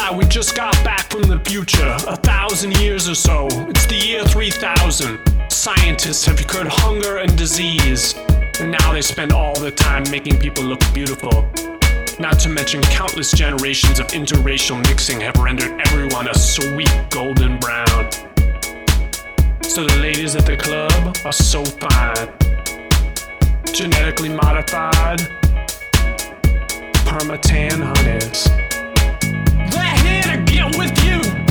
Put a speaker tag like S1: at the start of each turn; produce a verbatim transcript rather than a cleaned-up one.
S1: why we just got back from the future, a thousand years or so. It's the year three thousand. Scientists have cured hunger and disease, and now they spend all their time making people look beautiful. Not to mention countless generations of interracial mixing have rendered everyone a sweet golden brown. So the ladies at the club are so fine, genetically modified perma-tan honeys. They're here to get with you.